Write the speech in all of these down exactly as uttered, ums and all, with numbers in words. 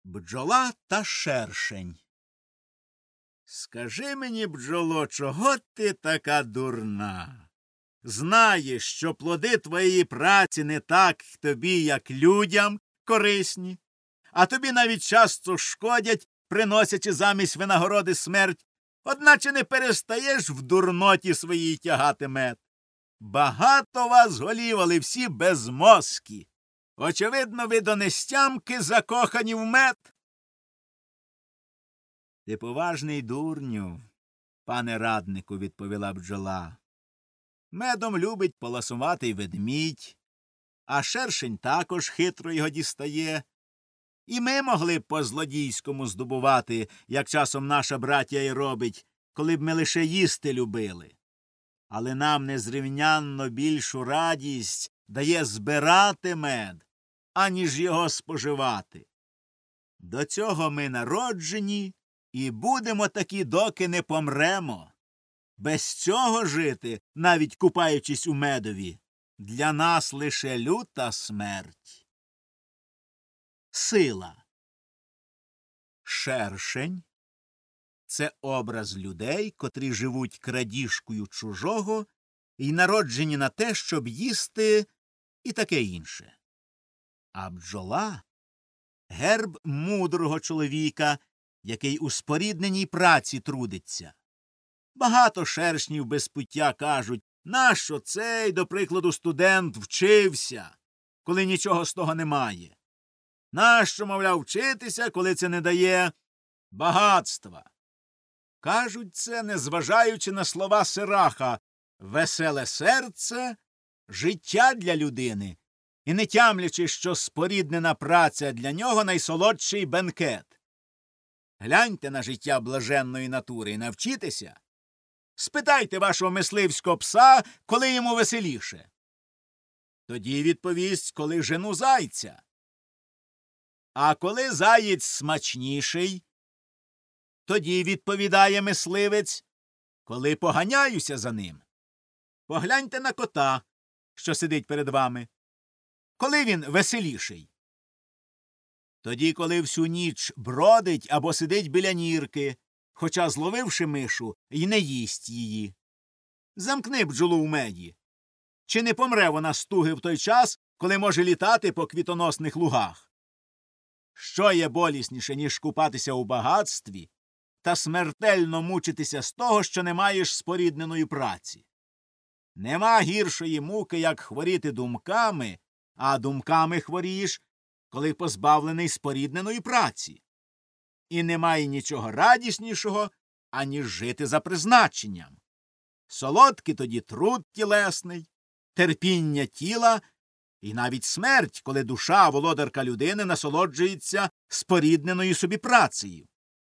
Бджола та шершень. Скажи мені, бджоло, чого ти така дурна? Знаєш, що плоди твоєї праці не так тобі, як людям, корисні, а тобі навіть часто шкодять, приносячи замість винагороди смерть, одначе не перестаєш в дурноті своїй тягати мед. Багато вас голів, але всі безмозкі. Очевидно, ви до нестямки закохані в мед. Ти поважний дурню, пане раднику, відповіла бджола. Медом любить поласувати й ведмідь, а шершень також хитро його дістає. І ми могли б по-злодійському здобувати, як часом наша братія й робить, коли б ми лише їсти любили. Але нам незрівнянно більшу радість дає збирати мед, аніж його споживати. До цього ми народжені і будемо такі, доки не помремо. Без цього жити, навіть купаючись у медові, для нас лише люта смерть. Сила. Шершень – це образ людей, котрі живуть крадіжкою чужого і народжені на те, щоб їсти і таке інше. А бджола – герб мудрого чоловіка, який у спорідненій праці трудиться. Багато шершнів без пуття кажуть, нащо цей, до прикладу, студент вчився, коли нічого з того немає? Нащо, мовляв, вчитися, коли це не дає багатства? Кажуть це, незважаючи на слова Сираха «веселе серце – життя для людини», і не тямлячи, що споріднена праця для нього найсолодший бенкет. Гляньте на життя блаженної натури і навчітеся. Спитайте вашого мисливського пса, коли йому веселіше. Тоді відповість, коли жену зайця. А коли заєць смачніший, тоді відповідає мисливець, коли поганяюся за ним. Погляньте на кота, що сидить перед вами. Коли він веселіший? Тоді, коли всю ніч бродить або сидить біля нірки, хоча, зловивши мишу, й не їсть її. Замкни бджолу в меді. Чи не помре вона з туги в той час, коли може літати по квітоносних лугах? Що є болісніше, ніж купатися у багатстві та смертельно мучитися з того, що не маєш спорідненої праці? Нема гіршої муки, як хворіти думками, а думками хворієш, коли позбавлений спорідненої праці. І немає нічого радіснішого, аніж жити за призначенням. Солодкий тоді труд тілесний, терпіння тіла і навіть смерть, коли душа, володарка людини, насолоджується спорідненою собі працею.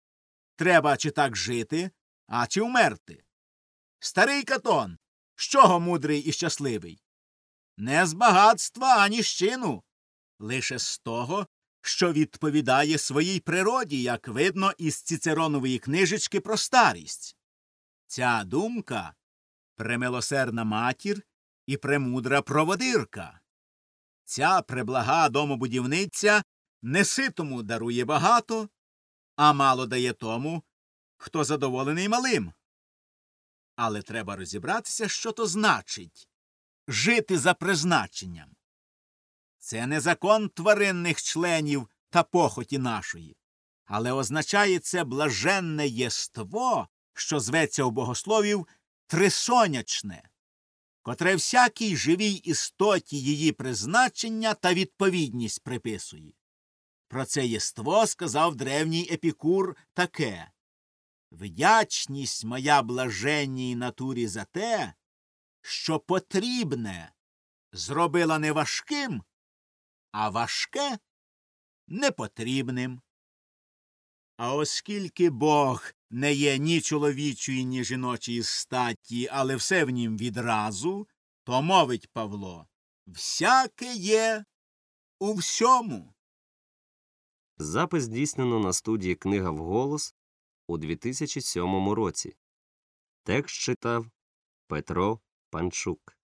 Треба чи так жити, а чи вмерти. Старий Катон, з чого мудрий і щасливий? Не з багатства, ані з чину, лише з того, що відповідає своїй природі, як видно із Цицеронової книжечки про старість. Ця думка – премилосердна матір і премудра проводирка. Ця преблага домобудівниця неситому дарує багато, а мало дає тому, хто задоволений малим. Але треба розібратися, що то значить – жити за призначенням. Це не закон тваринних членів та похоті нашої, але означає це блаженне єство, що зветься у богословів трисонячне, котре всякій живій істоті її призначення та відповідність приписує. Про це єство сказав древній Епікур таке: «Вдячність моя блаженній натурі за те, що потрібне зробила не важким, а важке непотрібним». А оскільки Бог не є ні чоловічої, ні жіночої статі, але все в нім відразу, то мовить Павло: «Всяке є у всьому». Запис здійснено на студії «Книга вголос» у дві тисячі сьомому році. Текст читав Петро Панчук.